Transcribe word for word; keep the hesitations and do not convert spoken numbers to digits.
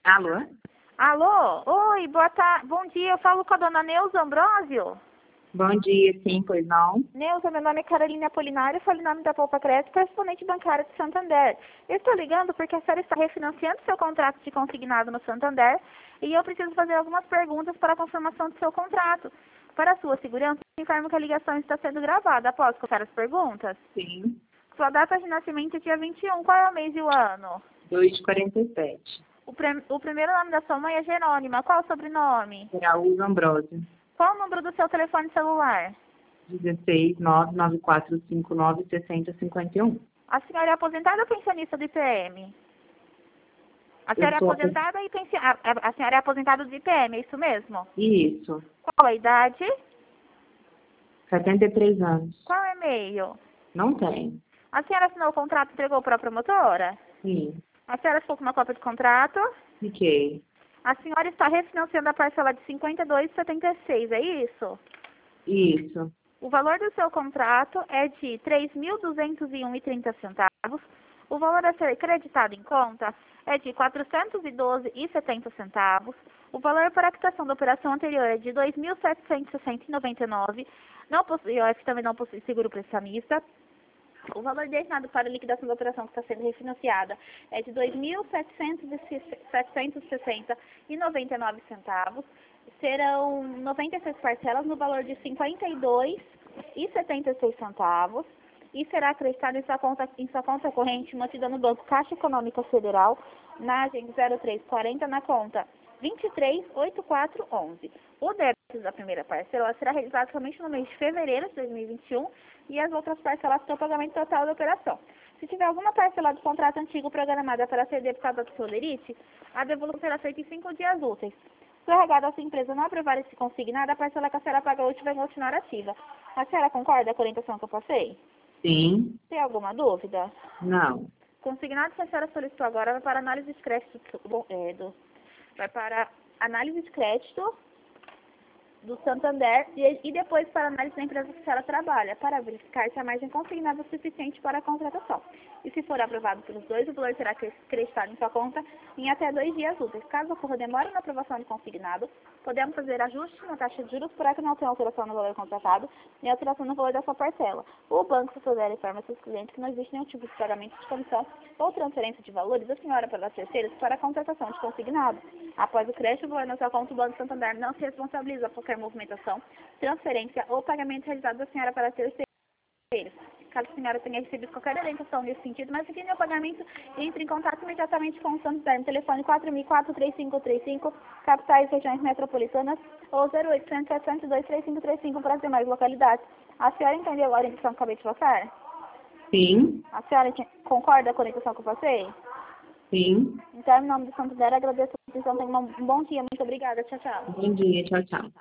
Alô? Alô? Oi, boa tarde. Bom dia, eu falo com a dona Neuza Ambrósio. Bom dia, sim, pois não? Neuza, meu nome é Carolina Apolinário, falo em nome da Poupa Crédito, correspondente bancária de Santander. Eu estou ligando porque a senhora está refinanciando seu contrato de consignado no Santander e eu preciso fazer algumas perguntas para a confirmação do seu contrato. Para a sua segurança, informo que a ligação está sendo gravada. Posso colocar as perguntas? Sim. Sua data de nascimento é dia vinte e um. Qual é o mês e o ano? dois de quarenta e sete. O, pre... o primeiro nome da sua mãe é Jerônima. Qual o sobrenome? Araújo Ambrósio. Qual o número do seu telefone celular? dezesseis, nove nove quatro cinco nove, seis zero cinco um. A senhora é aposentada ou pensionista do I P M? A Eu senhora é sou apo- aposentada e pensi... a, a a senhora é aposentada do I P M, é isso mesmo? Isso. Qual a idade? setenta e três anos. Qual é o e-mail? Não tem. A senhora assinou o contrato e entregou para a promotora? Sim. A senhora ficou com uma cópia de contrato? Fiquei. A senhora está refinanciando a parcela de cinquenta e dois reais e setenta e seis centavos, é isso? Isso. O valor do seu contrato é de três mil duzentos e um reais e trinta centavos. O valor a ser creditado em conta é de quatrocentos e doze reais e setenta centavos. O valor para a quitação da operação anterior é de dois mil setecentos e sessenta reais e noventa e nove centavos. Não possui, I O F também não possui seguro prestamista. O valor destinado para a liquidação da operação que está sendo refinanciada é de dois mil setecentos e sessenta reais e noventa e nove centavos. Serão noventa e seis parcelas no valor de cinquenta e dois reais e setenta e seis centavos e será acreditado em sua conta, em sua conta corrente mantida no Banco Caixa Econômica Federal, na agente zero três quarenta, na conta vinte e três mil oitenta e quatro onze. O débito da primeira parcela será realizado somente no mês de fevereiro de dois mil e vinte e um e as outras parcelas para o pagamento total da operação. Se tiver alguma parcela do contrato antigo programada para ser debitada do Solerite, a devolução será feita em cinco dias úteis. Se o regado da sua empresa não aprovar esse consignado, a parcela que a senhora paga hoje vai continuar ativa. A senhora concorda com a orientação que eu passei? Sim. Tem alguma dúvida? Não. Consignado que a senhora solicitou agora vai para análise de crédito do, é, do vai para análise de crédito do Santander e, e depois para análise da empresa que a senhora trabalha, para verificar se a margem consignada é suficiente para a contratação. E se for aprovado pelos dois, o valor será creditado em sua conta em até dois dias úteis. Caso ocorra demora na aprovação do consignado, podemos fazer ajustes na taxa de juros para que não tenha alteração no valor contratado e alteração no valor da sua parcela. O Banco Santander informa seus clientes que não existe nenhum tipo de pagamento de comissão ou transferência de valores da senhora para as terceiras para a contratação de consignado. Após o crédito, o valor na sua conta, o Banco Santander não se responsabiliza por qualquer movimentação, transferência ou pagamento realizado da senhora para terceiros. Caso a senhora tenha recebido qualquer orientação nesse sentido, mas entender o pagamento, entre em contato imediatamente com o Santander no telefone quatro mil e quatro, três cinco três cinco, capitais e regiões metropolitanas, ou zero oitocentos, setecentos e dois, três cinco três cinco para as demais localidades. A senhora entendeu a orientação que acabei de passar? Sim. A senhora concorda com a orientação que eu passei? Sim. Então, em nome do Santander, agradeço a atenção. Tenha um bom dia. Muito obrigada. Tchau, tchau. Bom dia. Tchau, tchau.